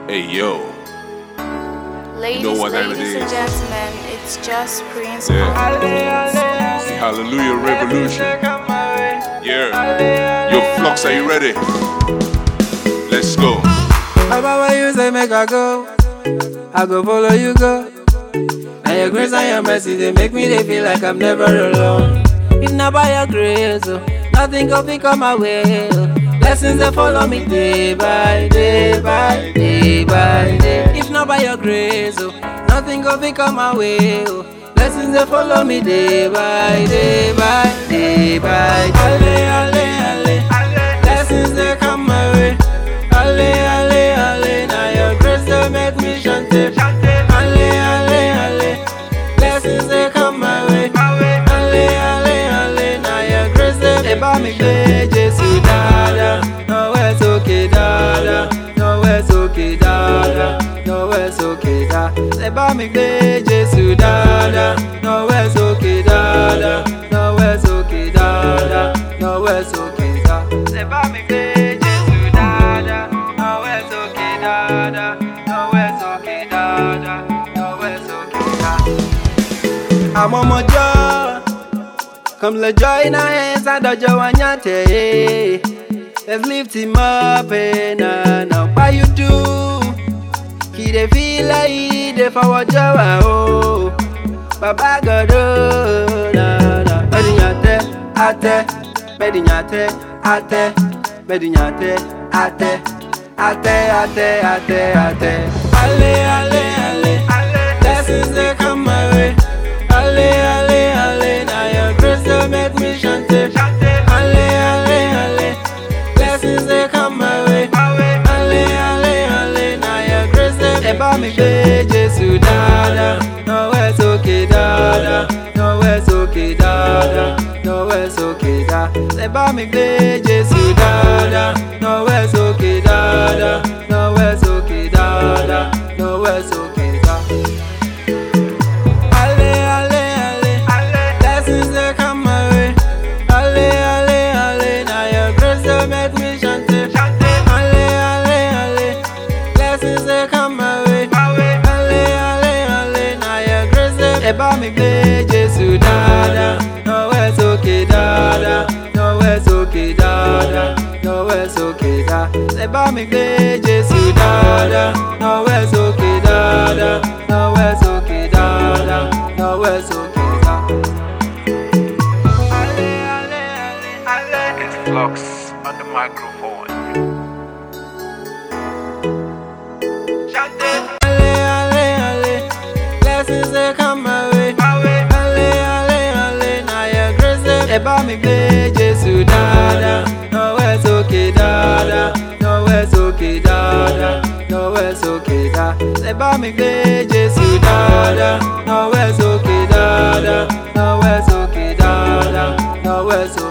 Hey yo, Ladies, you know what time it ladies and is. gentlemen, it's just Prince. Yeah. It's the Hallelujah Revolution. Yeah. Yo, Flux, are you ready? Let's go. Baba, when you say make I go follow you go. And your grace and your mercy, they make me they feel like I'm never alone. If not by your grace, nothing go become my way. Blessings that follow me day by day by day by day. If not by your grace, nothing go become my way. Blessings that follow me day by day by day by day. Ale, ale, ale. Blessings that come my way. Ale, ale, ale. Now your grace that make me shante. Ale, ale, ale. Blessings that come my way. Ale, ale, ale. Now your grace that eba mi gbe Jesu dada. No it's okay dada. No it's okay dada. No it's okay dada. Eba mi gbe Jesu dada. No it's okay dada. No it's okay dada. No it's okay dada. Eba mi gbe Jesu dada. No it's okay dada. No it's okay dada. No it's okay dada. I'm on my job. Come let joy in our hands and the joy anyate. Let's lift him up and now what you do? He dey feel like he dey for joy oh. Baba God oh na na. Medinyate ate, medinyate ate, medinyate ate, ate ate ate ate. Ale ale ale, blessings they come my way. Ale ale ale, now your grace will make me shante. Ale ale ale, blessings they come my way. Ale ale ale, now your grace will eba mi gbe Jesu dada. No it's okay dada. No it's okay dada. No it's okay dada. Eba mi gbe Jesu dada. No it's okay dada. No it's okay dada. No it's okay dada. Make me shante. Ale, ale, ale. Blessings they come my way. Ale, ale, ale. Now your grace eba mi gbe Jesu dada. No it's okay dada. No it's okay dada. No it's okay dada. Eba mi gbe Jesu dada. No it's okay dada. No it's okay dada. No it's okay dada. Ale, ale, ale, ale. It's Flux on the microphone. Ale, ale, ale. Blessings they come my way. Ale, ale, ale. Now your grace eba mi gbe Jesu dada. No it's okay dada. No it's okay dada. No it's okay dada. Eba mi gbe Jesu dada. No it's okay dada. No it's okay dada. No it's okay.